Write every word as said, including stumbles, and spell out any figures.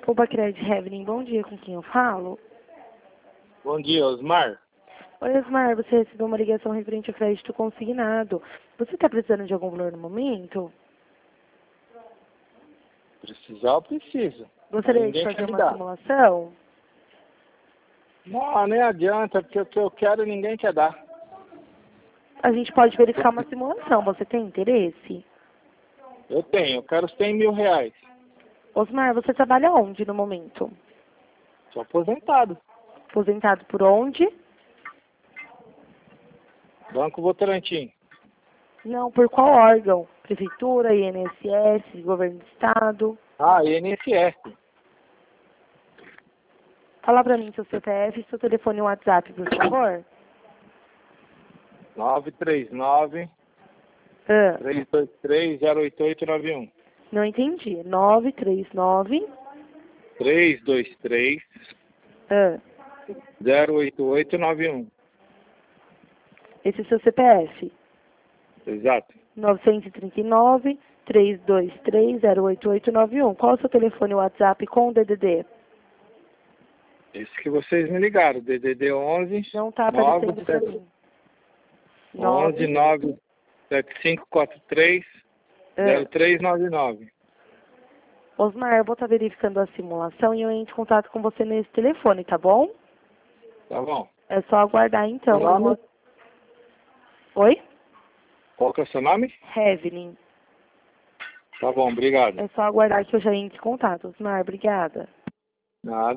O Bacred Heaven, bom dia, com quem eu falo? Bom dia, Osmar. Oi, Osmar, você recebeu uma ligação referente a crédito consignado. Você está precisando de algum valor no momento? Precisar, eu preciso. Gostaria de Ninguém fazer quer me uma dar. simulação? Não, nem adianta, porque o que eu quero ninguém quer dar. A gente pode verificar uma simulação. Você tem interesse? Eu tenho, eu quero cem mil reais. Osmar, você trabalha onde no momento? Sou aposentado. Aposentado por onde? Banco Votorantim. Não, por qual órgão? Prefeitura, I N S S, governo do estado? Ah, I N S S. Fala pra mim seu C P F e seu telefone e WhatsApp, por favor. nove três nove, Ah, três dois três, zero oito oito nove um. não entendi. nove três nove. três dois três, Ah, zero oito oito nove um. esse é seu C P F. Exato. novecentos e trinta e nove, trezentos e vinte e três, zero oito oito nove um. Qual é o seu telefone e WhatsApp com o D D D? Esse que vocês me ligaram, D D D onze, Não tá aparecendo pra mim. onze nove sete cinco quatro três, zero três nove nove. Osmar, eu vou estar verificando a simulação e eu entro em contato com você nesse telefone, tá bom? Tá bom. É só aguardar então. Seu nome? Oi? Qual que é o seu nome? Heavening. Tá bom, obrigado. É só aguardar que eu já entre em contato. Osmar, obrigada. Nada.